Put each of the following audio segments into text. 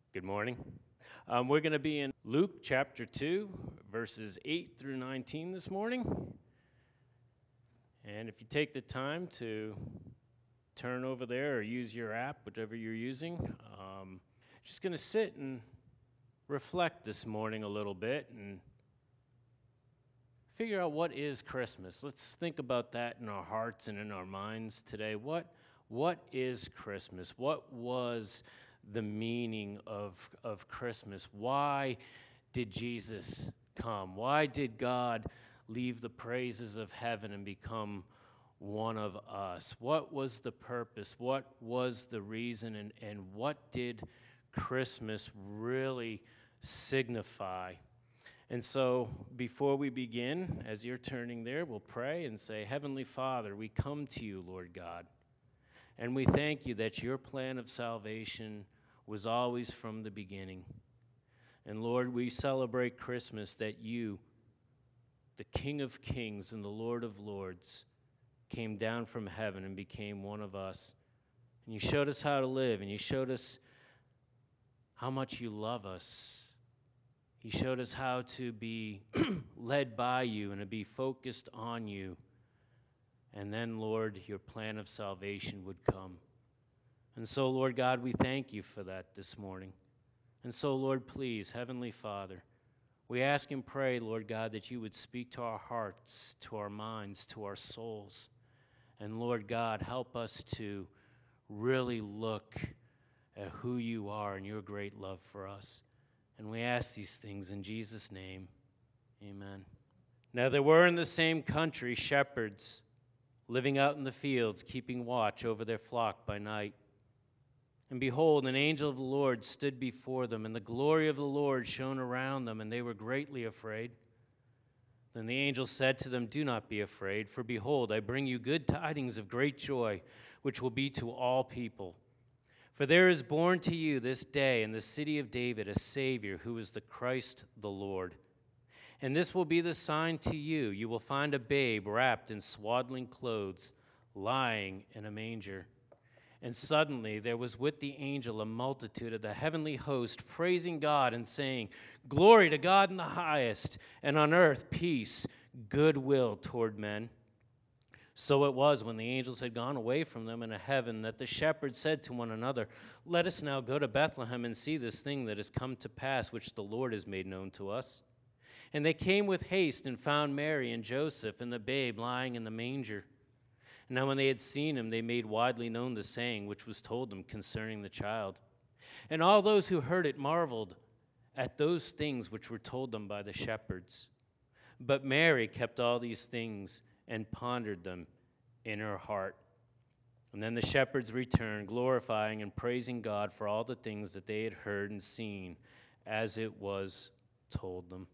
Good morning. We're going to be in Luke chapter 2, verses 8 through 19 this morning. And if you take the time to turn over there or use your app, whichever you're using, just going to sit and reflect this morning a little bit and figure out what is Christmas. Let's think about that in our hearts and in our minds today. What is Christmas? What was the meaning of Christmas? Why did Jesus come? Why did God leave the praises of heaven and become one of us? What was the purpose? What was the reason? And what did Christmas really signify? And so before we begin, as you're turning there, we'll pray and say, Heavenly Father, we come to you, Lord God, and we thank you that your plan of salvation was always from the beginning. And Lord, we celebrate Christmas that you, the King of Kings and the Lord of Lords, came down from heaven and became one of us. And you showed us how to live, and you showed us how much you love us. You showed us how to be led by you and to be focused on you. And then, Lord, your plan of salvation would come. And so, Lord God, we thank you for that this morning. And so, Lord, please, Heavenly Father, we ask and pray, Lord God, that you would speak to our hearts, to our minds, to our souls. And, Lord God, help us to really look at who you are and your great love for us. And we ask these things in Jesus' name. Amen. Now, there were in the same country shepherds living out in the fields, keeping watch over their flock by night. And behold, an angel of the Lord stood before them, and the glory of the Lord shone around them, and they were greatly afraid. Then the angel said to them, Do not be afraid, for behold, I bring you good tidings of great joy, which will be to all people. For there is born to you this day in the city of David a Savior, who is the Christ the Lord. And this will be the sign to you. You will find a babe wrapped in swaddling clothes, lying in a manger. And suddenly there was with the angel a multitude of the heavenly host, praising God and saying, Glory to God in the highest, and on earth peace, goodwill toward men. So it was when the angels had gone away from them into heaven that the shepherds said to one another, Let us now go to Bethlehem and see this thing that has come to pass, which the Lord has made known to us. And they came with haste and found Mary and Joseph and the babe lying in the manger. Now when they had seen him, they made widely known the saying which was told them concerning the child. And all those who heard it marveled at those things which were told them by the shepherds. But Mary kept all these things and pondered them in her heart. And then the shepherds returned, glorifying and praising God for all the things that they had heard and seen, as it was told them.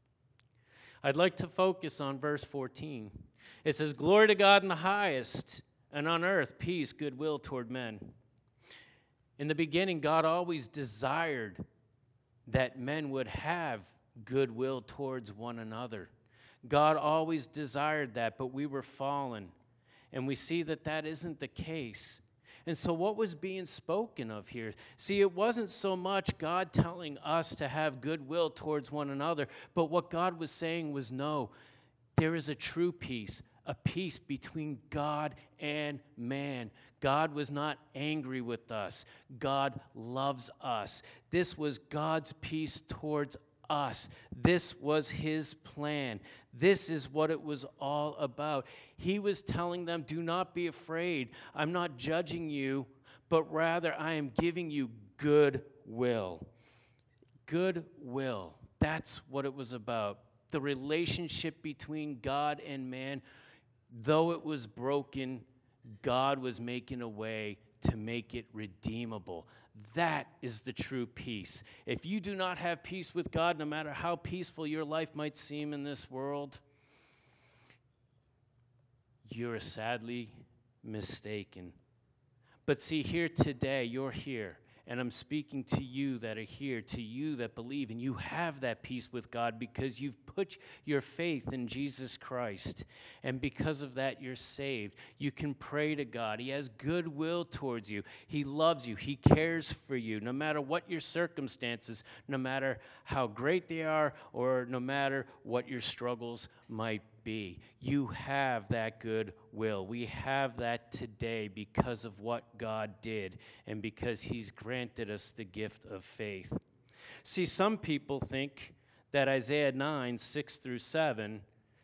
I'd like to focus on verse 14. It says, Glory to God in the highest, and on earth peace, goodwill toward men. In the beginning, God always desired that men would have goodwill towards one another. God always desired that, but we were fallen, and we see that that isn't the case. And so what was being spoken of here? See, it wasn't so much God telling us to have goodwill towards one another, but what God was saying was, no, there is a true peace, a peace between God and man. God was not angry with us. God loves us. This was God's peace towards us. This was his plan. This is what it was all about. He was telling them, do not be afraid. I'm not judging you, but rather I am giving you goodwill. Goodwill. That's what it was about. The relationship between God and man, though it was broken, God was making a way to make it redeemable. That is the true peace. If you do not have peace with God, no matter how peaceful your life might seem in this world, you're sadly mistaken. But see, here today, you're here, And I'm speaking to you that are here, to you that believe, and you have that peace with God because you've put your faith in Jesus Christ. And because of that, you're saved. You can pray to God. He has goodwill towards you. He loves you. He cares for you, no matter what your circumstances, no matter how great they are, or no matter what your struggles might be. You have that good will. We have that today because of what God did and because he's granted us the gift of faith. See, some people think that Isaiah 9, 6 through 7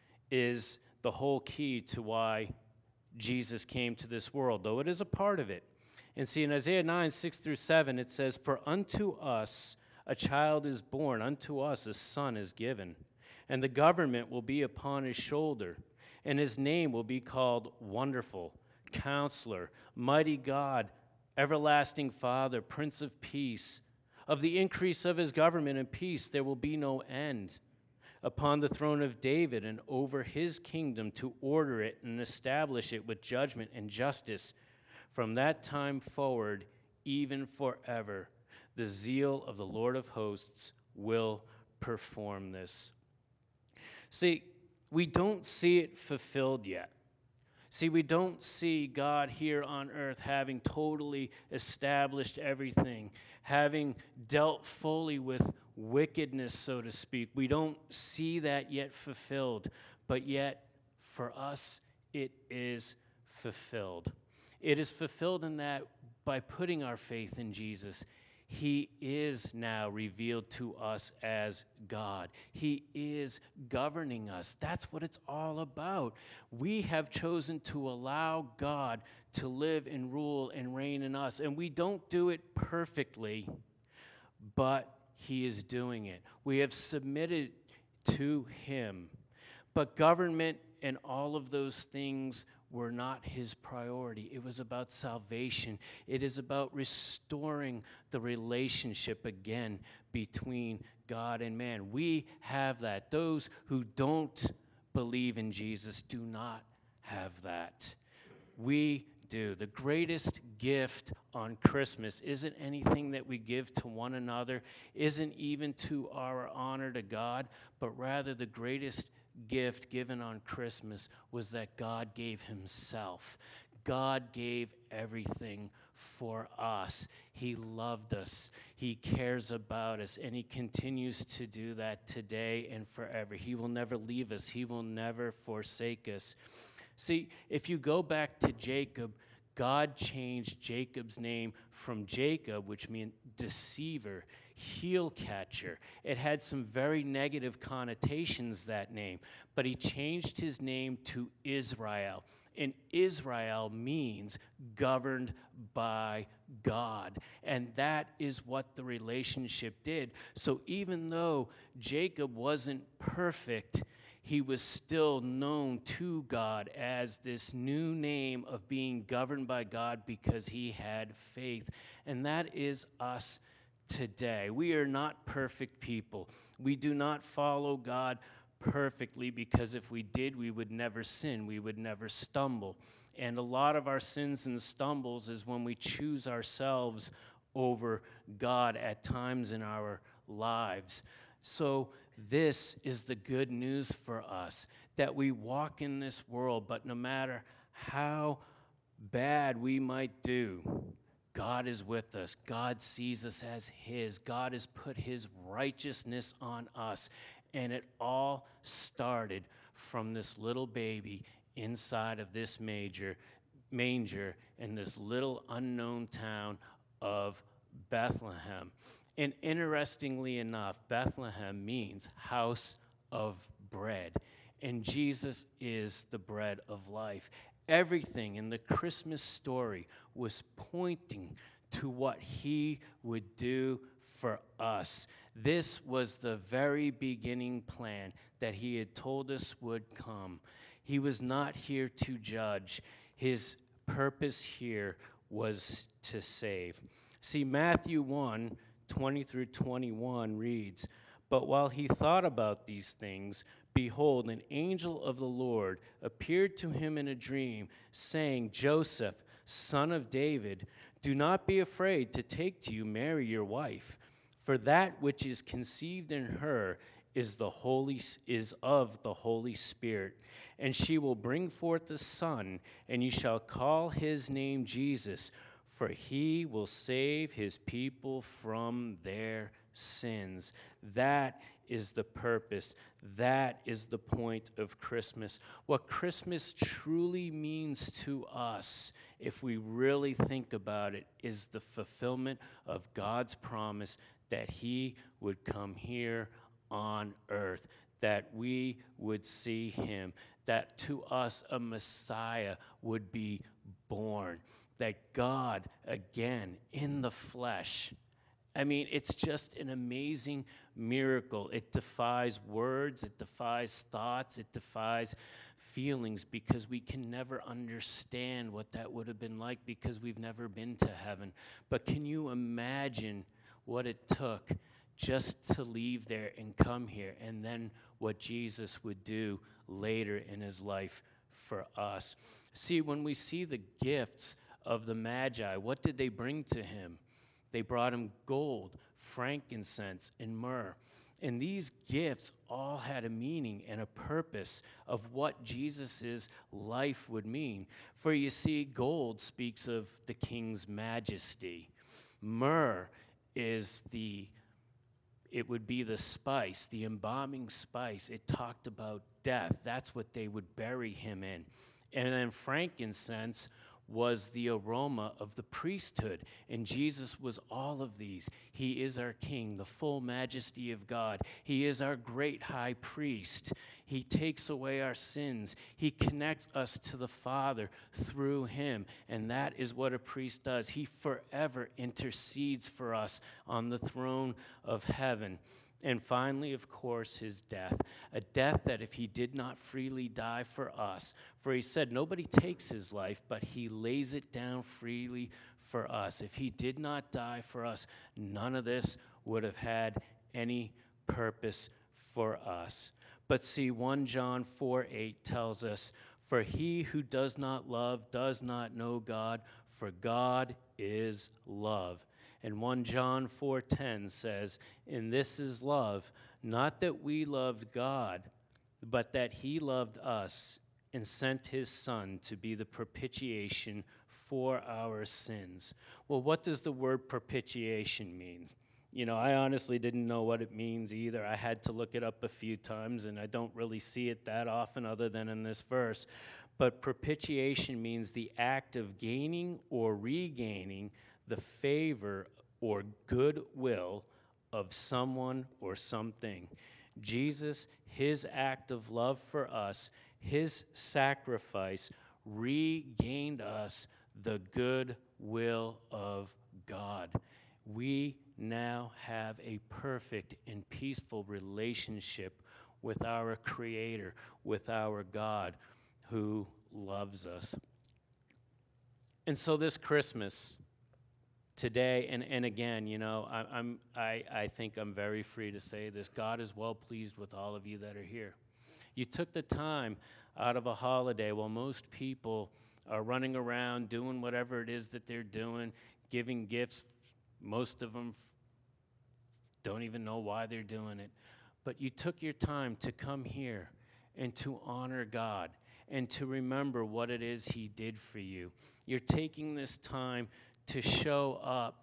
is the whole key to why Jesus came to this world, though it is a part of it. And see, in Isaiah 9, 6 through 7, it says, "For unto us a child is born, unto us a son is given. And the government will be upon his shoulder, and his name will be called Wonderful, Counselor, Mighty God, Everlasting Father, Prince of Peace. Of the increase of his government and peace there will be no end. Upon the throne of David and over his kingdom, to order it and establish it with judgment and justice from that time forward, even forever. The zeal of the Lord of hosts will perform this." See, we don't see it fulfilled yet. See, we don't see God here on earth having totally established everything, having dealt fully with wickedness, so to speak. We don't see that yet fulfilled, but yet for us it is fulfilled. It is fulfilled in that by putting our faith in Jesus, he is now revealed to us as God. He is governing us. That's what it's all about. We have chosen to allow God to live and rule and reign in us. And we don't do it perfectly, but he is doing it. We have submitted to him. But government and all of those things were not his priority. It was about salvation. It is about restoring the relationship again between God and man. We have that. Those who don't believe in Jesus do not have that. We do. The greatest gift on Christmas isn't anything that we give to one another, isn't even to our honor to God, but rather the greatest gift given on Christmas was that God gave himself. God gave everything for us. He loved us. He cares about us, and he continues to do that today and forever. He will never leave us. He will never forsake us. See, if you go back to Jacob, God changed Jacob's name from Jacob, which meant deceiver, heel catcher. It had some very negative connotations, that name, but he changed his name to Israel. And Israel means governed by God. And that is what the relationship did. So even though Jacob wasn't perfect, he was still known to God as this new name of being governed by God because he had faith. And that is us today. We are not perfect people. We do not follow God perfectly because if we did, we would never sin. We would never stumble. And a lot of our sins and stumbles is when we choose ourselves over God at times in our lives. So this is the good news for us, that we walk in this world, but no matter how bad we might do, God is with us. God sees us as his. God has put his righteousness on us. And it all started from this little baby inside of this manger in this little unknown town of Bethlehem. And interestingly enough, Bethlehem means house of bread. And Jesus is the bread of life. Everything in the Christmas story was pointing to what he would do for us. This was the very beginning plan that he had told us would come. He was not here to judge. His purpose here was to save. See, Matthew 1, 20 through 21 reads, "But while he thought about these things, behold, an angel of the Lord appeared to him in a dream, saying, 'Joseph, son of David, Do not be afraid to take to you Mary your wife, for that which is conceived in her is of the Holy Spirit, and she will bring forth a son, and you shall call his name Jesus, for he will save his people from their sins. That is the purpose. That is the point of Christmas. What Christmas truly means to us, if we really think about it, is the fulfillment of God's promise that he would come here on earth, that we would see him, that to us a Messiah would be born, that God, again, in the flesh. I mean, it's just an amazing miracle. It defies words, it defies thoughts, it defies feelings, because we can never understand what that would have been like because we've never been to heaven. But can you imagine what it took just to leave there and come here, and then what Jesus would do later in his life for us? See, when we see the gifts of the Magi, what did they bring to him? They brought him gold, frankincense, and myrrh. And these gifts all had a meaning and a purpose of what Jesus' life would mean. For you see, gold speaks of the king's majesty. Myrrh it would be the spice, the embalming spice. It talked about death. That's what they would bury him in. And then frankincense was the aroma of the priesthood. And Jesus was all of these. He is our King, the full majesty of God. He is our great high priest. He takes away our sins. He connects us to the Father through him. And that is what a priest does. He forever intercedes for us on the throne of heaven. And finally, of course, his death, a death that if he did not freely die for us, for he said nobody takes his life, but he lays it down freely for us. If he did not die for us, none of this would have had any purpose for us. But see, 1 John 4:8 tells us, for he who does not love does not know God, for God is love. And 1 John 4:10 says, and this is love, not that we loved God, but that he loved us and sent his Son to be the propitiation for our sins. Well, what does the word propitiation mean? You know, I honestly didn't know what it means either. I had to look it up a few times, and I don't really see it that often other than in this verse. But propitiation means the act of gaining or regaining the favor or goodwill of someone or something. Jesus, his act of love for us, his sacrifice, regained us the goodwill of God. We now have a perfect and peaceful relationship with our Creator, with our God who loves us. And so this Christmas, today, and again, you know, I think I'm very free to say this. God is well pleased with all of you that are here. You took the time out of a holiday while most people are running around doing whatever it is that they're doing, giving gifts. Most of them don't even know why they're doing it. But you took your time to come here and to honor God and to remember what it is he did for you. You're taking this time to show up,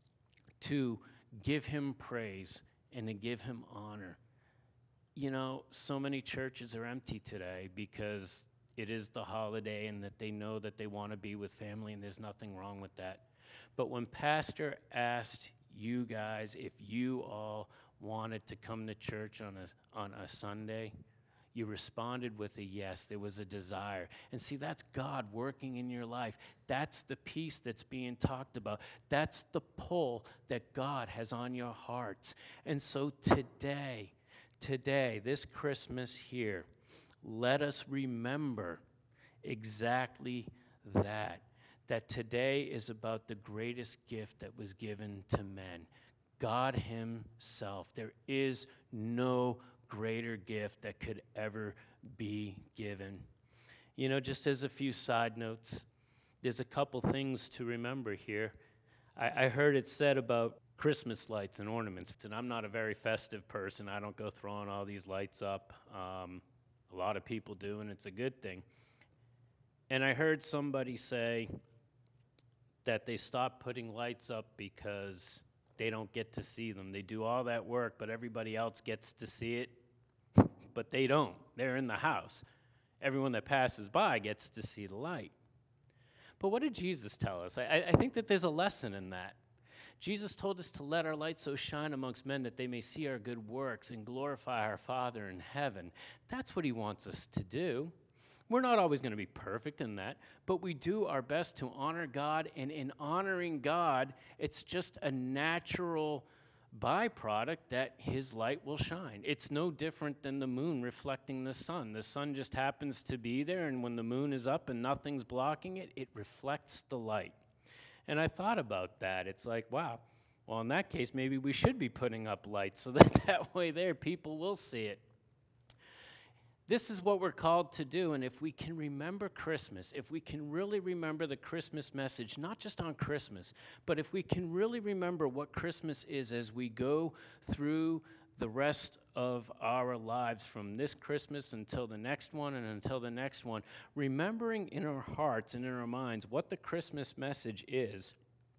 to give him praise, and to give him honor. You know, so many churches are empty today because it is the holiday and that they know that they want to be with family, and there's nothing wrong with that. But when Pastor asked you guys if you all wanted to come to church on a Sunday, you responded with a yes. There was a desire. And see, that's God working in your life. That's the peace that's being talked about. That's the pull that God has on your hearts. And so today, this Christmas here, let us remember exactly that today is about the greatest gift that was given to men, God himself. There is no greater gift that could ever be given. You know, just as a few side notes, there's a couple things to remember here. I heard it said about Christmas lights and ornaments, and I'm not a very festive person. I don't go throwing all these lights up. A lot of people do, and it's a good thing. And I heard somebody say that they stopped putting lights up because they don't get to see them. They do all that work, but everybody else gets to see it, but they don't. They're in the house. Everyone that passes by gets to see the light. But what did Jesus tell us? I think that there's a lesson in that. Jesus told us to let our light so shine amongst men that they may see our good works and glorify our Father in heaven. That's what he wants us to do. We're not always going to be perfect in that, but we do our best to honor God, and in honoring God, it's just a natural byproduct that his light will shine. It's no different than the moon reflecting the sun. The sun just happens to be there, and when the moon is up and nothing's blocking it, it reflects the light. And I thought about that. It's like, wow, well, in that case, maybe we should be putting up lights so that way there people will see it. This is what we're called to do, and if we can remember Christmas, if we can really remember the Christmas message, not just on Christmas, but if we can really remember what Christmas is as we go through the rest of our lives from this Christmas until the next one and until the next one, remembering in our hearts and in our minds what the Christmas message is,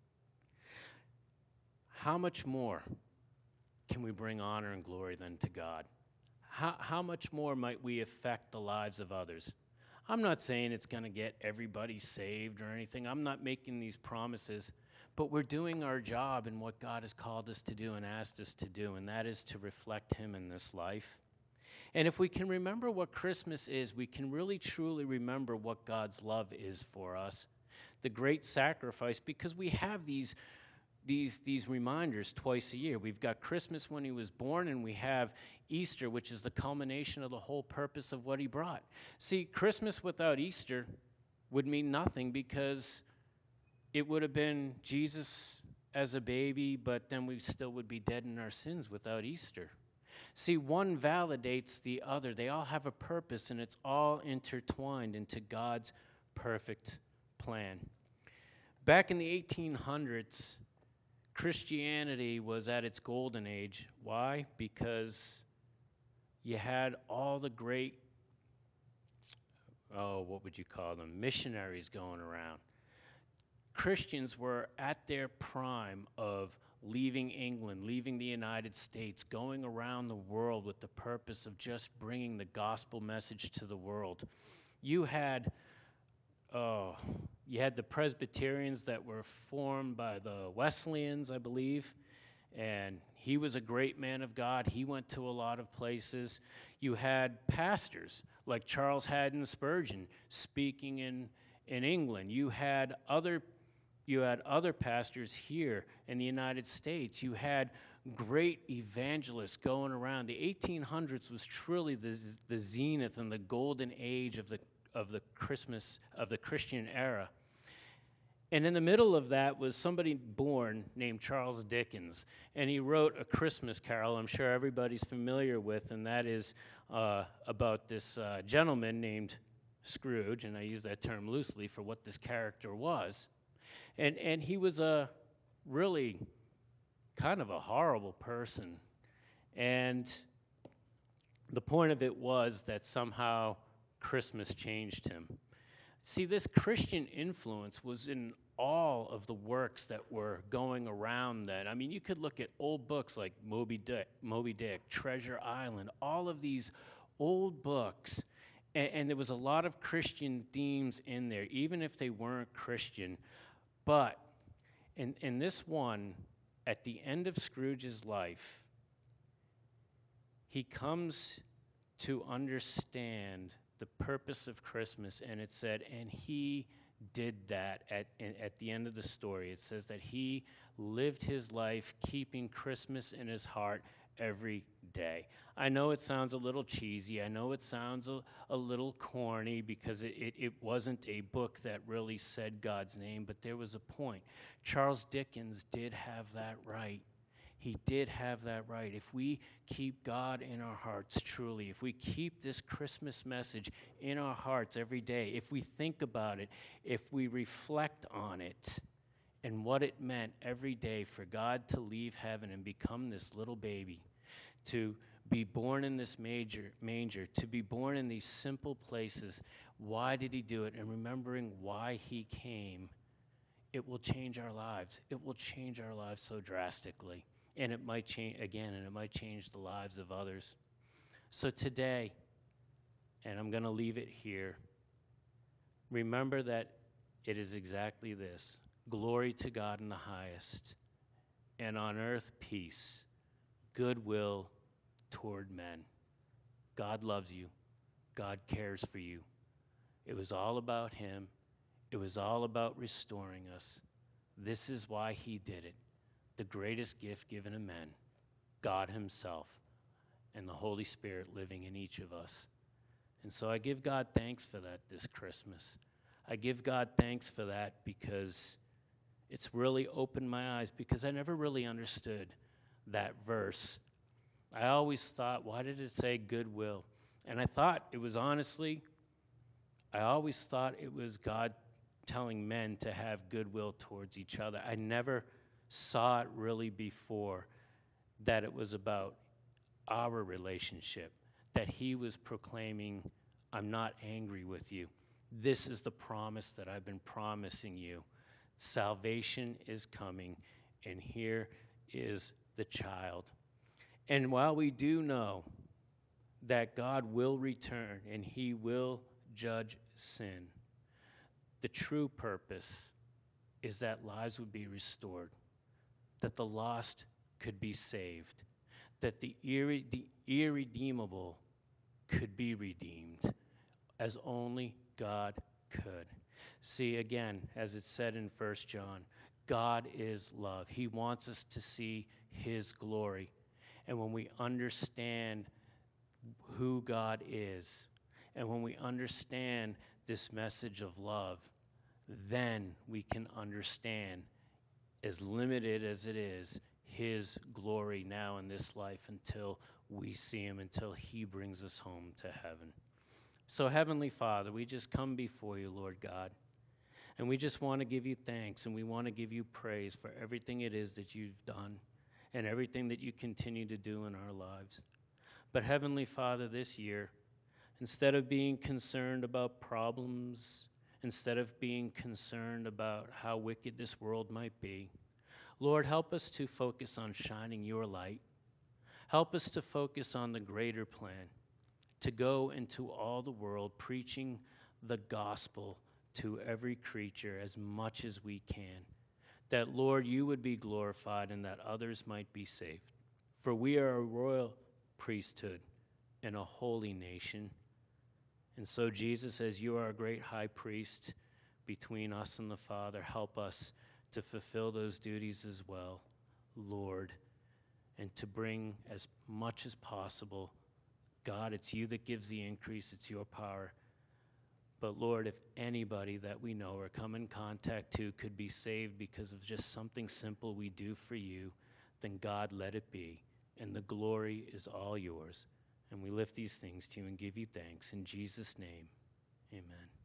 how much more can we bring honor and glory then to God? How much more might we affect the lives of others? I'm not saying it's going to get everybody saved or anything. I'm not making these promises, but we're doing our job in what God has called us to do and asked us to do, and that is to reflect him in this life. And if we can remember what Christmas is, we can really truly remember what God's love is for us, the great sacrifice, because we have these reminders twice a year. We've got Christmas when he was born, and we have Easter, which is the culmination of the whole purpose of what he brought. See, Christmas without Easter would mean nothing, because it would have been Jesus as a baby, but then we still would be dead in our sins without Easter. See, one validates the other. They all have a purpose, and it's all intertwined into God's perfect plan. Back in the 1800s, Christianity was at its golden age. Why? Because you had all the great, what would you call them, missionaries going around. Christians were at their prime of leaving England, leaving the United States, going around the world with the purpose of just bringing the gospel message to the world. You had the Presbyterians that were formed by the Wesleyans, I believe, and he was a great man of God. He went to a lot of places. You had pastors like Charles Haddon Spurgeon speaking in England. You had other pastors here in the United States. You had great evangelists going around. The 1800s was truly the zenith and the golden age of the Christian era. And in the middle of that was somebody born named Charles Dickens, and he wrote A Christmas Carol, I'm sure everybody's familiar with, and that is about this gentleman named Scrooge, and I use that term loosely for what this character was. And he was a really kind of a horrible person, and the point of it was that somehow Christmas changed him. See, this Christian influence was in all of the works that were going around then. I mean, you could look at old books like Moby Dick, Treasure Island, all of these old books, and there was a lot of Christian themes in there, even if they weren't Christian. But in this one, at the end of Scrooge's life, he comes to understand the purpose of Christmas, and it said, and he did that at the end of the story. It says that he lived his life keeping Christmas in his heart every day. I know it sounds a little cheesy. I know it sounds a little corny because it wasn't a book that really said God's name, but there was a point. Charles Dickens did have that right. He did have that right. If we keep God in our hearts truly, if we keep this Christmas message in our hearts every day, if we think about it, if we reflect on it and what it meant every day for God to leave heaven and become this little baby, to be born in this manger, to be born in these simple places, why did he do it? And remembering why he came, it will change our lives. It will change our lives so drastically. And it might change, again, and it might change the lives of others. So today, and I'm going to leave it here, remember that it is exactly this: glory to God in the highest, and on earth peace, goodwill toward men. God loves you. God cares for you. It was all about him. It was all about restoring us. This is why he did it. The greatest gift given to men, God himself, and the Holy Spirit living in each of us. And so I give God thanks for that this Christmas. I give God thanks for that because it's really opened my eyes, because I never really understood that verse. I always thought, why did it say goodwill? And I thought it was I always thought it was God telling men to have goodwill towards each other. I never saw it really before that it was about our relationship, that he was proclaiming, I'm not angry with you. This is the promise that I've been promising you. Salvation is coming, and here is the child. And while we do know that God will return and he will judge sin, the true purpose is that lives would be restored, that the lost could be saved, that the irredeemable could be redeemed, as only God could. See, again, as it's said in 1 John, God is love. He wants us to see his glory. And when we understand who God is, and when we understand this message of love, then we can understand, as limited as it is, his glory now in this life until we see him, until he brings us home to heaven. So, Heavenly Father, we just come before you, Lord God, and we just want to give you thanks, and we want to give you praise for everything it is that you've done and everything that you continue to do in our lives. But Heavenly Father, this year, instead of being concerned about problems, instead of being concerned about how wicked this world might be, Lord, help us to focus on shining your light. Help us to focus on the greater plan, to go into all the world preaching the gospel to every creature as much as we can, that, Lord, you would be glorified and that others might be saved. For we are a royal priesthood and a holy nation. And so, Jesus, as you are a great high priest between us and the Father, help us to fulfill those duties as well, Lord, and to bring as much as possible. God, it's you that gives the increase. It's your power. But Lord, if anybody that we know or come in contact to could be saved because of just something simple we do for you, then God, let it be. And the glory is all yours. And we lift these things to you and give you thanks. In Jesus' name, amen.